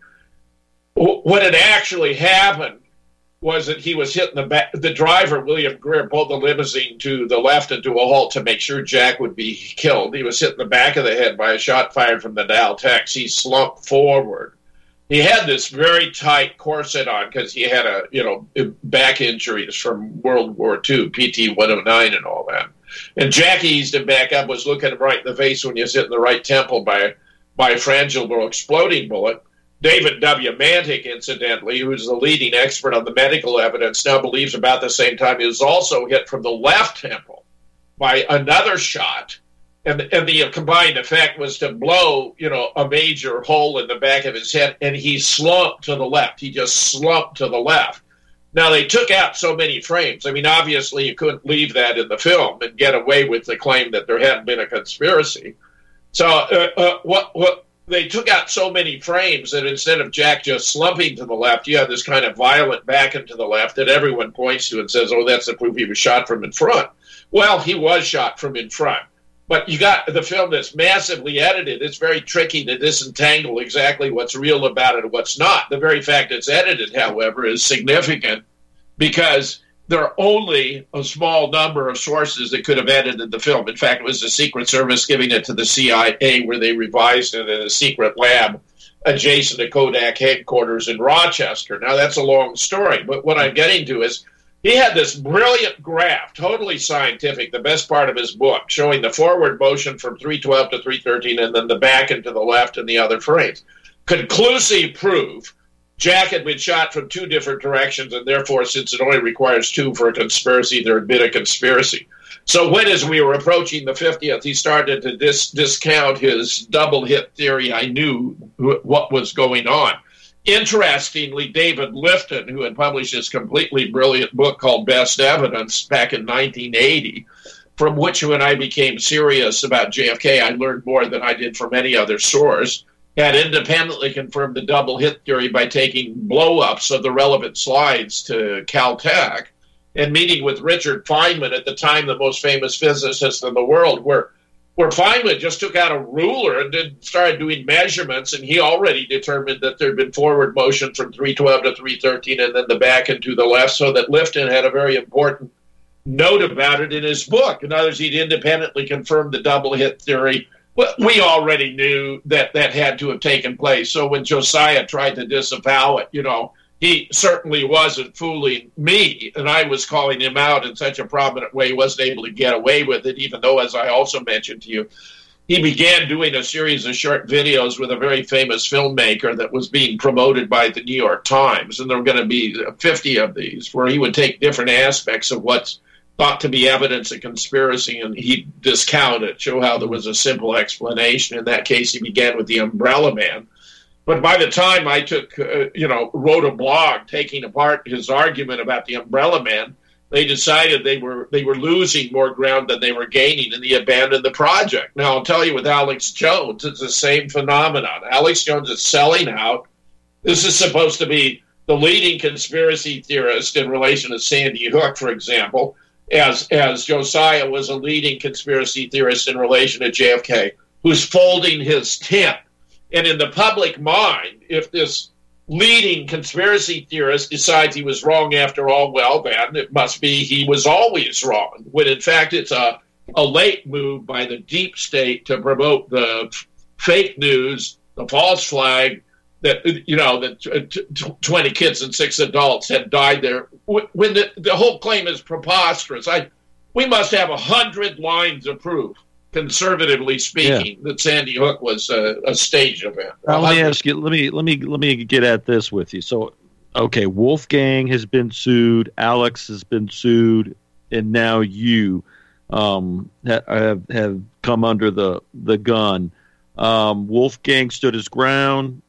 What had actually happened was that he was hitting the back, the driver, William Greer, pulled the limousine to the left and to a halt to make sure Jack would be killed. He was hit in the back of the head by a shot fired from the Dow Tex. He slumped forward. He had this very tight corset on because he had a, you know, back injuries from World War Two, P T one oh nine and all that. And Jack eased him back up, was looking him right in the face when he was hit in the right temple by, by a frangible exploding bullet. David W. Mantic, incidentally, who's the leading expert on the medical evidence, now believes about the same time he was also hit from the left temple by another shot. And, and the combined effect was to blow, you know, a major hole in the back of his head, and he slumped to the left. He just slumped to the left. Now, they took out so many frames. I mean, obviously, you couldn't leave that in the film and get away with the claim that there hadn't been a conspiracy. So uh, uh, what what they took out so many frames that instead of Jack just slumping to the left, you have this kind of violent back and to the left that everyone points to and says, oh, that's the proof he was shot from in front. Well, he was shot from in front. But you got the film that's massively edited. It's very tricky to disentangle exactly what's real about it and what's not. The very fact it's edited, however, is significant because there are only a small number of sources that could have edited the film. In fact, it was the Secret Service giving it to the C I A where they revised it in a secret lab adjacent to Kodak headquarters in Rochester. Now, that's a long story, but what I'm getting to is he had this brilliant graph, totally scientific, the best part of his book, showing the forward motion from three twelve to three thirteen and then the back and to the left and the other frames. Conclusive proof Jack had been shot from two different directions, and therefore, since it only requires two for a conspiracy, there had been a conspiracy. So when, as we were approaching the fiftieth, he started to dis- discount his double hit theory, I knew wh- what was going on. Interestingly, David Lifton, who had published this completely brilliant book called Best Evidence back in nineteen eighty, from which when I became serious about J F K, I learned more than I did from any other source, had independently confirmed the double hit theory by taking blow-ups of the relevant slides to Caltech and meeting with Richard Feynman, at the time the most famous physicist in the world, where where Feynman just took out a ruler and did, started doing measurements, and he already determined that there had been forward motion from three twelve to three thirteen and then the back and to the left, so that Lifton had a very important note about it in his book. In other words, he'd independently confirmed the double hit theory. Well, we already knew that that had to have taken place. So when Josiah tried to disavow it, you know, he certainly wasn't fooling me, and I was calling him out in such a prominent way he wasn't able to get away with it, even though, as I also mentioned to you, he began doing a series of short videos with a very famous filmmaker that was being promoted by the New York Times, and there were going to be fifty of these, where he would take different aspects of what's thought to be evidence of conspiracy, and he'd discount it, show how there was a simple explanation. In that case, he began with the Umbrella Man. But by the time I took, uh, you know, wrote a blog taking apart his argument about the Umbrella Man, they decided they were they were losing more ground than they were gaining, and they abandoned the project. Now, I'll tell you, with Alex Jones, it's the same phenomenon. Alex Jones is selling out. This is supposed to be the leading conspiracy theorist in relation to Sandy Hook, for example, as, as Josiah was a leading conspiracy theorist in relation to J F K, who's folding his tent. And in the public mind, if this leading conspiracy theorist decides he was wrong after all, well, then it must be he was always wrong, when in fact it's a, a late move by the deep state to promote the f- fake news, the false flag, that, you know, that t- t- twenty kids and six adults had died there. When the, the whole claim is preposterous, I, we must have a hundred lines of proof, conservatively speaking, yeah, that Sandy Hook was a, a stage event. Now, let me ask you. Let me let me let me get at this with you. So, okay, Wolfgang has been sued, Alex has been sued, and now you um, have have come under the the gun. Um, Wolfgang stood his ground.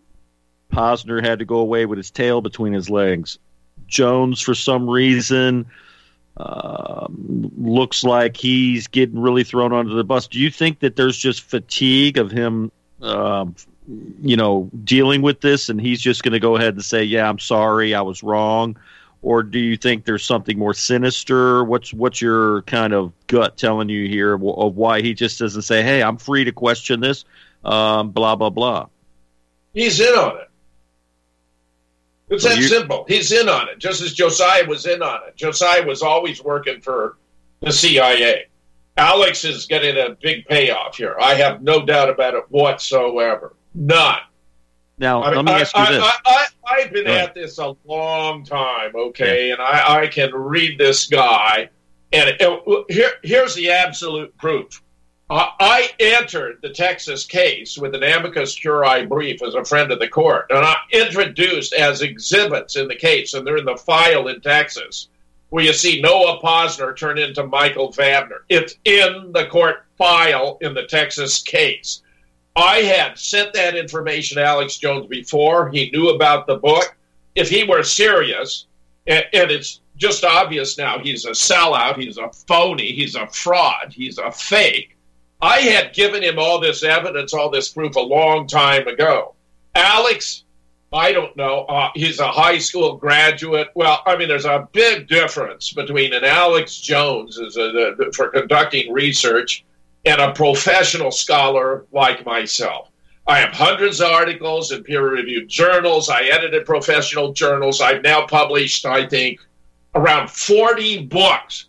Posner had to go away with his tail between his legs. Jones, for some reason, Um, looks like he's getting really thrown under the bus. Do you think that there's just fatigue of him, um, you know, dealing with this, and he's just going to go ahead and say, "Yeah, I'm sorry, I was wrong," or do you think there's something more sinister? What's what's your kind of gut telling you here of, of why he just doesn't say, "Hey, I'm free to question this," um, blah blah blah? He's in on it. It's So that you- simple. He's in on it, just as Josiah was in on it. Josiah was always working for the C I A. Alex is getting a big payoff here. I have no doubt about it whatsoever. None. Now, I mean, let me I, ask you I, this. I, I, I've been Go ahead. at this a long time, okay, and I, I can read this guy, and it, here, here's the absolute proof. I, I entered the Texas case with an amicus curiae brief as a friend of the court, and I introduced as exhibits in the case, and they're in the file in Texas, where you see Noah Posner turn into Michael Vabner. It's in the court file in the Texas case. I had sent that information to Alex Jones before. He knew about the book. If he were serious, and, and it's just obvious now, he's a sellout, he's a phony, he's a fraud, he's a fake. I had given him all this evidence, all this proof a long time ago. Alex, I don't know. Uh, he's a high school graduate. Well, I mean, there's a big difference between an Alex Jones as a, the, for conducting research and a professional scholar like myself. I have hundreds of articles in peer-reviewed journals. I edited professional journals. I've now published, I think, around forty books.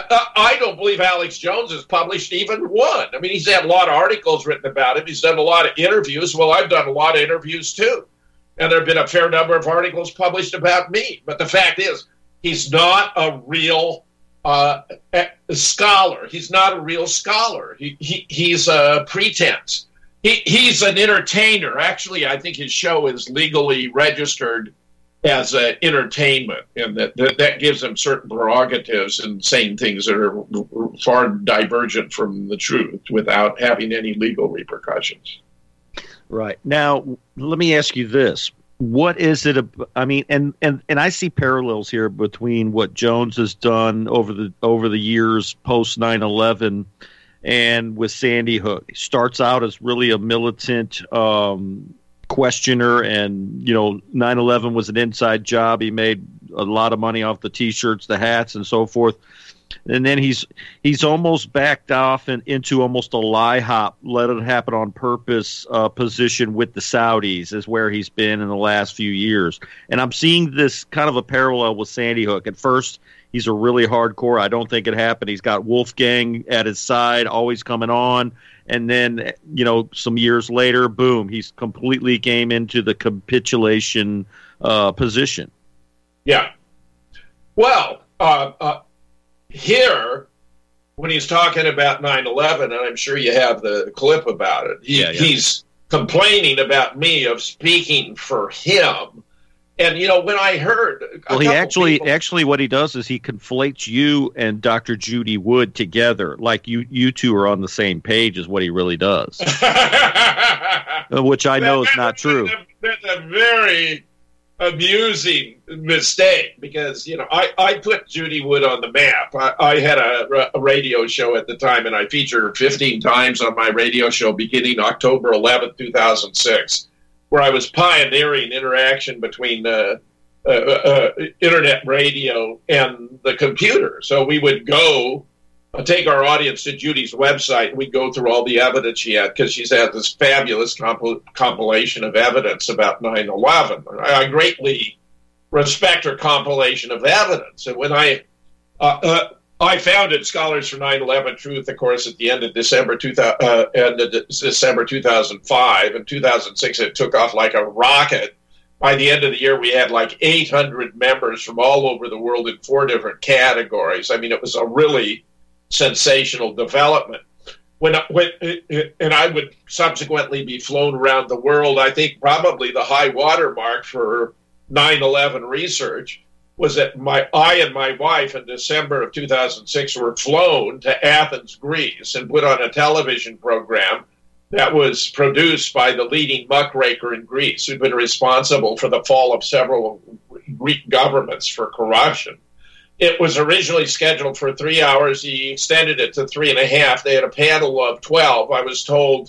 I don't believe Alex Jones has published even one. I mean, he's had a lot of articles written about him. He's done a lot of interviews. Well, I've done a lot of interviews, too. And there have been a fair number of articles published about me. But the fact is, he's not a real uh, a scholar. He's not a real scholar. He, he He's a pretense. He, he's an entertainer. Actually, I think his show is legally registered as uh, entertainment, and that, that that gives him certain prerogatives in saying things that are far divergent from the truth without having any legal repercussions. Right. Now, let me ask you this. What is it? ab- I mean, and, and, and I see parallels here between what Jones has done over the over the years post nine eleven and with Sandy Hook. He starts out as really a militant um, questioner, and, you know, nine eleven was an inside job. He made a lot of money off the T-shirts, the hats, and so forth. And then he's he's almost backed off and into almost a lie hop, let it happen on purpose uh, position with the Saudis is where he's been in the last few years. And I'm seeing this kind of a parallel with Sandy Hook. At first, he's a really hardcore. I don't think it happened. He's got Wolfgang at his side, always coming on. And then, you know, some years later, boom, he's completely came into the capitulation uh, position. Yeah. Well, uh, uh, here, when he's talking about nine eleven, and I'm sure you have the clip about it, he, Yeah, yeah. he's complaining about me of speaking for him. And, you know, when I heard... a Well, he couple actually, people- actually, what he does is he conflates you and Doctor Judy Wood together, like you, you two are on the same page, is what he really does. Uh, which I know is not true. That's a very amusing mistake because, you know, I, I put Judy Wood on the map. I, I had a, a radio show at the time, and I featured her fifteen times on my radio show beginning October eleventh, two thousand six, where I was pioneering interaction between uh, uh, uh, internet radio and the computer. So we would go uh, take our audience to Judy's website, and we'd go through all the evidence she had, because she's had this fabulous comp- compilation of evidence about nine eleven. I, I greatly respect her compilation of evidence. And when I uh, uh, I founded Scholars for nine eleven Truth, of course, at the end of December two thousand, uh, end of December two thousand five. In two thousand six, it took off like a rocket. By the end of the year, we had like eight hundred members from all over the world in four different categories. I mean, it was a really sensational development. When, when and I would subsequently be flown around the world. I think probably the high water mark for nine eleven research was that my I and my wife in December of two thousand six were flown to Athens, Greece, and put on a television program that was produced by the leading muckraker in Greece, who'd been responsible for the fall of several Greek governments for corruption. It was originally scheduled for three hours. He extended it to three and a half. They had a panel of twelve. I was told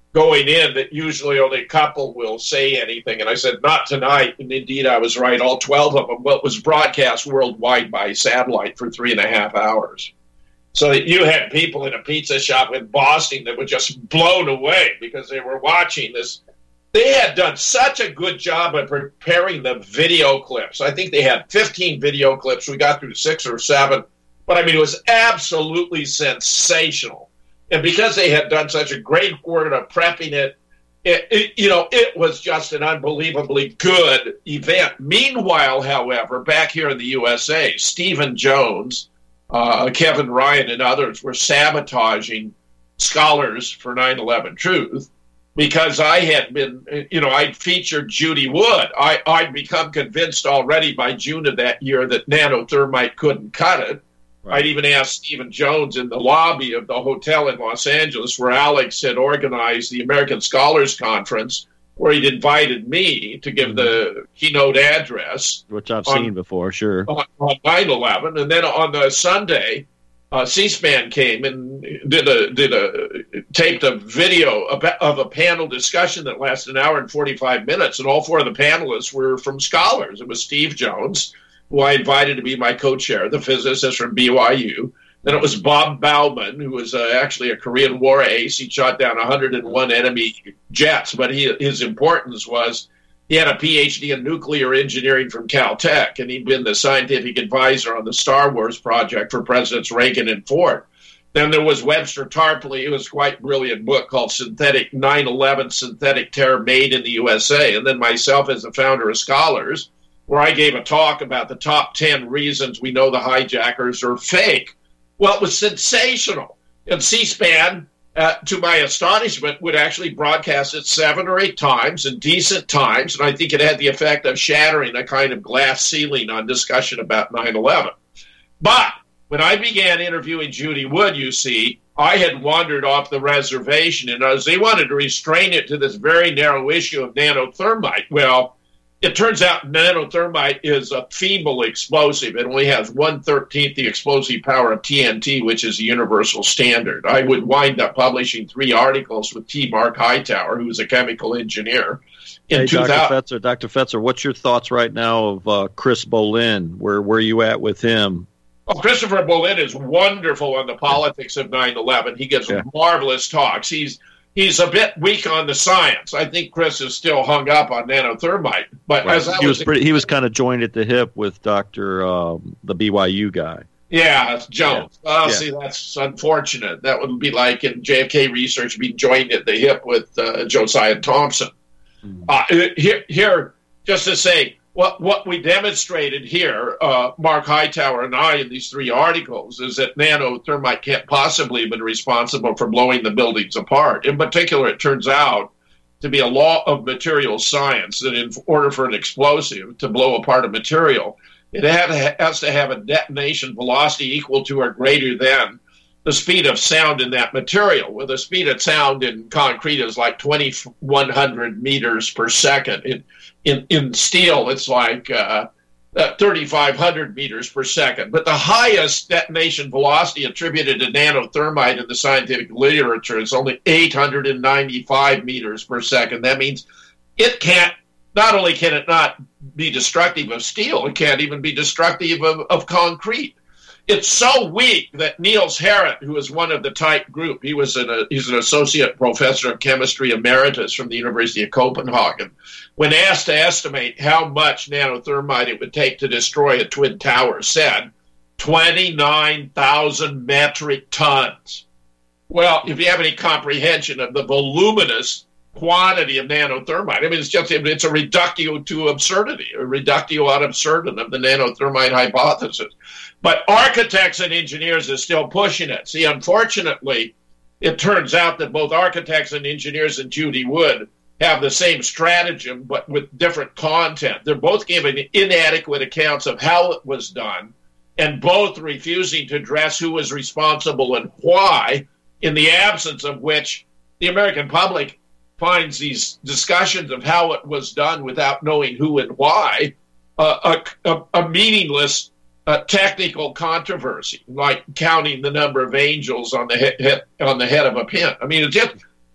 going in that usually only a couple will say anything. And I said, not tonight. And indeed, I was right. All twelve of them. Well, it was broadcast worldwide by satellite for three and a half hours. So you had people in a pizza shop in Boston that were just blown away because they were watching this. They had done such a good job of preparing the video clips. I think they had fifteen video clips. We got through six or seven. But, I mean, it was absolutely sensational. And because they had done such a great work of prepping it, it, it, you know, it was just an unbelievably good event. Meanwhile, however, back here in the U S A, Stephen Jones, uh, Kevin Ryan, and others were sabotaging scholars for nine eleven Truth because I had been, you know, I'd featured Judy Wood. I, I'd become convinced already by June of that year that nanothermite couldn't cut it. I'd even asked Stephen Jones in the lobby of the hotel in Los Angeles where Alex had organized the American Scholars Conference, where he'd invited me to give the keynote address. Which I've on, seen before, sure. On, on nine eleven. And then on the Sunday, uh, C-SPAN came and did a, did a taped a video of, of a panel discussion that lasted an hour and forty-five minutes. And all four of the panelists were from scholars. It was Steve Jones, who I invited to be my co-chair, the physicist from B Y U. Then it was Bob Bauman, who was uh, actually a Korean War ace. He shot down one hundred one enemy jets, but he, his importance was he had a P H D in nuclear engineering from Caltech, and he'd been the scientific advisor on the Star Wars project for Presidents Reagan and Ford. Then there was Webster Tarpley. It was quite a brilliant book called Synthetic nine eleven Synthetic Terror Made in the U S A. And then myself as the founder of Scholars, where I gave a talk about the top ten reasons we know the hijackers are fake. Well, it was sensational. And C-SPAN, uh, to my astonishment, would actually broadcast it seven or eight times in decent times, and I think it had the effect of shattering a kind of glass ceiling on discussion about nine eleven. But when I began interviewing Judy Wood, you see, I had wandered off the reservation, and as they wanted to restrain it to this very narrow issue of nanothermite, well, it turns out nanothermite is a feeble explosive. It only has one thirteenth the explosive power of T N T, which is a universal standard. I would wind up publishing three articles with T. Mark Hightower, who is a chemical engineer. In hey, two thousand- Doctor Fetzer, Doctor Fetzer, what's your thoughts right now of uh, Chris Bolin? Where where are you at with him? Oh, Christopher Bolin is wonderful on the politics of nine eleven. He gives yeah. marvelous talks. He's He's a bit weak on the science. I think Chris is still hung up on nanothermite. But right. as I he was, was pretty, he was kind of joined at the hip with Doctor Um, the B Y U guy. Yeah, it's Jones. Yeah. Oh, yeah. see, that's unfortunate. That would be like in J F K research being joined at the hip with uh, Josiah Thompson. Mm-hmm. Uh, here, here, just to say, what what we demonstrated here, uh, Mark Hightower and I, in these three articles, is that nanothermite can't possibly have been responsible for blowing the buildings apart. In particular, it turns out to be a law of material science that in order for an explosive to blow apart a material, it has to have a detonation velocity equal to or greater than the speed of sound in that material. Well, the speed of sound in concrete is like twenty-one hundred meters per second. In in, in steel, it's like uh, uh, thirty-five hundred meters per second. But the highest detonation velocity attributed to nanothermite in the scientific literature is only eight hundred ninety-five meters per second. That means it can't, not only can it not be destructive of steel, it can't even be destructive of, of concrete. It's so weak that Niels Harrit, who is one of the type group, he was an, a, he's an associate professor of chemistry emeritus from the University of Copenhagen, when asked to estimate how much nanothermite it would take to destroy a Twin Tower, said twenty-nine thousand metric tons. Well, if you have any comprehension of the voluminous quantity of nanothermite, I mean, it's just it's a reductio to absurdity, a reductio ad absurdum of the nanothermite hypothesis. But architects and engineers are still pushing it. See, unfortunately, it turns out that both architects and engineers and Judy Wood have the same stratagem, but with different content. They're both giving inadequate accounts of how it was done, and both refusing to address who was responsible and why, in the absence of which the American public finds these discussions of how it was done without knowing who and why uh, a, a, a meaningless uh, technical controversy, like counting the number of angels on the head, head on the head of a pin. I mean, it's just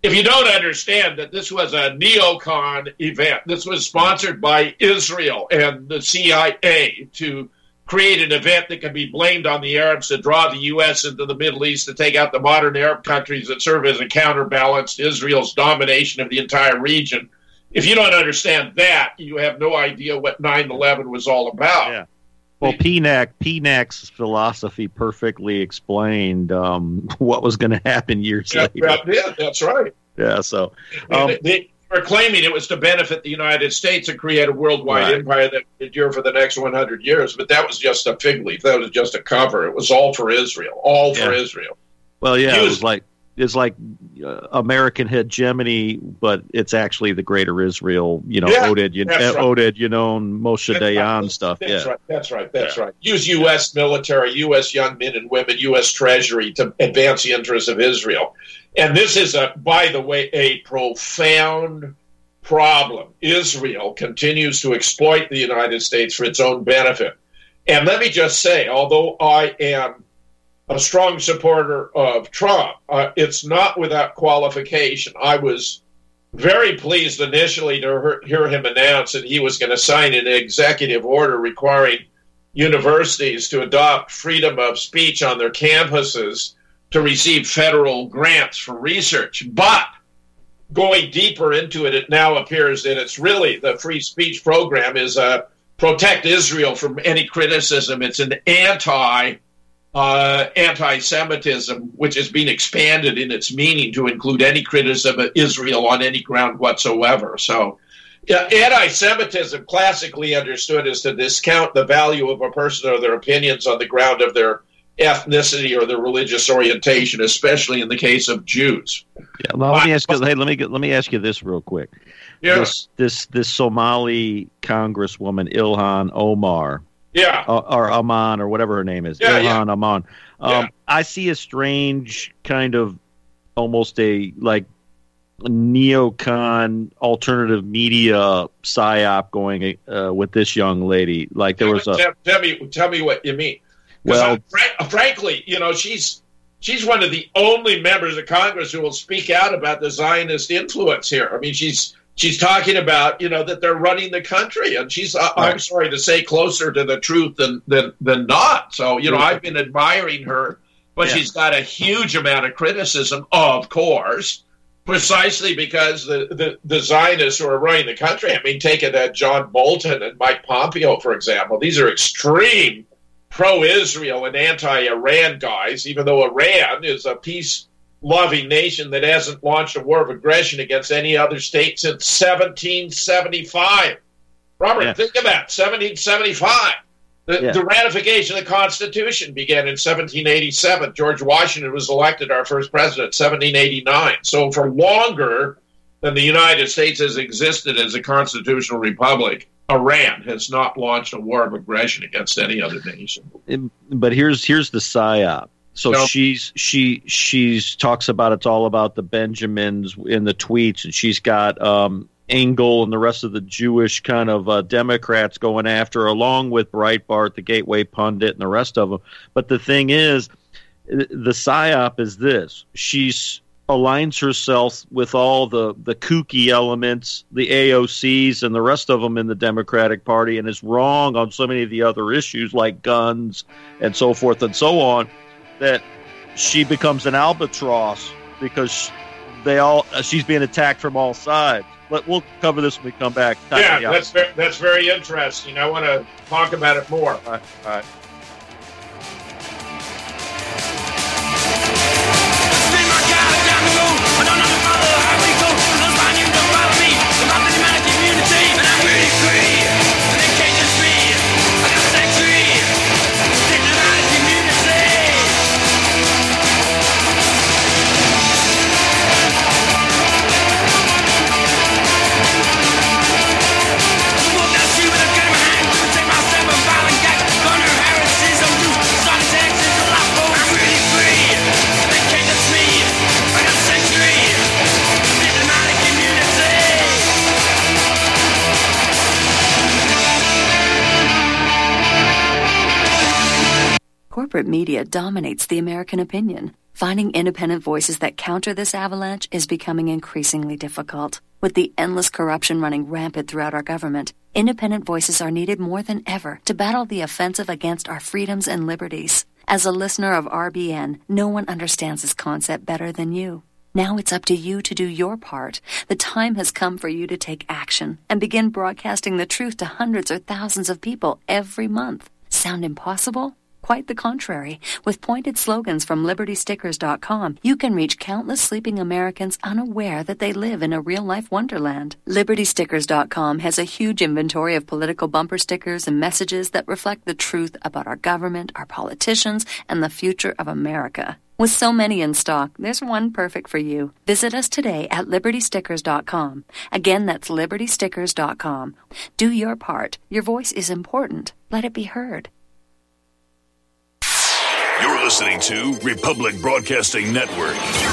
if you don't understand that this was a neocon event, this was sponsored by Israel and the C I A to create an event that can be blamed on the Arabs to draw the U S into the Middle East to take out the modern Arab countries that serve as a counterbalance to Israel's domination of the entire region. If you don't understand that, you have no idea what nine eleven was all about. Yeah. Well, P N A C, P N A C's philosophy perfectly explained um, what was going to happen years yeah, later. Yeah, that's right. Yeah, so um, they, they were claiming it was to benefit the United States and create a worldwide right. empire that would endure for the next one hundred years. But that was just a fig leaf. That was just a cover. It was all for Israel. All for yeah. Israel. Well, yeah, He it was- was like it's like uh, American hegemony, but it's actually the Greater Israel. You know, Yeah, Oded, you, that's right. Oded, you know, Moshe That's Dayan right. stuff. That's yeah, right. That's right. That's right. Use U S military, U S young men and women, U S Treasury to advance the interests of Israel. And this is, a, by the way, a profound problem. Israel continues to exploit the United States for its own benefit. And let me just say, although I am a strong supporter of Trump, uh, it's not without qualification. I was very pleased initially to hear him announce that he was going to sign an executive order requiring universities to adopt freedom of speech on their campuses to receive federal grants for research. But going deeper into it, it now appears that it's really the free speech program is a protect Israel from any criticism. It's an anti Uh, anti-Semitism, which has been expanded in its meaning to include any criticism of Israel on any ground whatsoever. So yeah, anti-Semitism, classically understood, is to discount the value of a person or their opinions on the ground of their ethnicity or their religious orientation, especially in the case of Jews. yeah. Well, let me ask you. Hey, let me get, let me ask you this real quick. Yeah. This this this Somali Congresswoman Ilhan Omar. Yeah. Uh, or Aman, or whatever her name is, Yeah, Ilhan yeah. Aman. Um, Yeah. I see a strange kind of, almost a like neocon alternative media psyop going uh, with this young lady. Like there was a tell, tell me, tell me what you mean. 'Cause well, I, fran- frankly, you know, she's she's one of the only members of Congress who will speak out about the Zionist influence here. I mean, she's. She's talking about, you know, that they're running the country, and she's, uh, I'm sorry to say, closer to the truth than than, than not. So, you know, I've been admiring her, but Yeah. she's got a huge amount of criticism, of course, precisely because the, the, the Zionists who are running the country, I mean, take it at John Bolton and Mike Pompeo, for example. These are extreme pro-Israel and anti-Iran guys, even though Iran is a peace loving nation that hasn't launched a war of aggression against any other state since seventeen seventy-five. Robert, Yeah. think of that, seventeen seventy-five. The, Yeah. the ratification of the Constitution began in seventeen eighty-seven. George Washington was elected our first president in seventeen eighty-nine. So for longer than the United States has existed as a constitutional republic, Iran has not launched a war of aggression against any other nation. but here's here's the psyop. So No. she's she she's talks about it's all about the Benjamins in the tweets, and she's got um, Engel and the rest of the Jewish kind of uh, Democrats going after her, along with Breitbart, the Gateway Pundit, and the rest of them. But the thing is, the psyop is this: she's aligns herself with all the the kooky elements, the A O Cs, and the rest of them in the Democratic Party, and is wrong on so many of the other issues like guns and so forth and so on. That she becomes an albatross because they all uh, she's being attacked from all sides. But we'll cover this when we come back. Time Yeah, for the that's very, that's very interesting. I want to talk about it more. All right, all right. Gonna corporate media dominates the American opinion. Finding independent voices that counter this avalanche is becoming increasingly difficult. With the endless corruption running rampant throughout our government, independent voices are needed more than ever to battle the offensive against our freedoms and liberties. As a listener of R B N, no one understands this concept better than you. Now it's up to you to do your part. The time has come for you to take action and begin broadcasting the truth to hundreds or thousands of people every month. Sound impossible? Quite the contrary. With pointed slogans from Liberty Stickers dot com, you can reach countless sleeping Americans unaware that they live in a real-life wonderland. Liberty Stickers dot com has a huge inventory of political bumper stickers and messages that reflect the truth about our government, our politicians, and the future of America. With so many in stock, there's one perfect for you. Visit us today at Liberty Stickers dot com. Again, that's Liberty Stickers dot com. Do your part. Your voice is important. Let it be heard. You're listening to Republic Broadcasting Network.